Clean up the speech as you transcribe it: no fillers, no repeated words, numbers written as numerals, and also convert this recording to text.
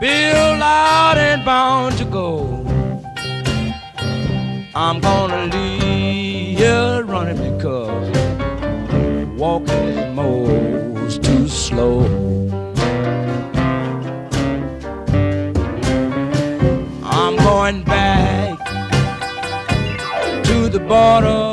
Bill out and bound to go. I'm gonna leave here running because walking is most too slow. I'm going back to the border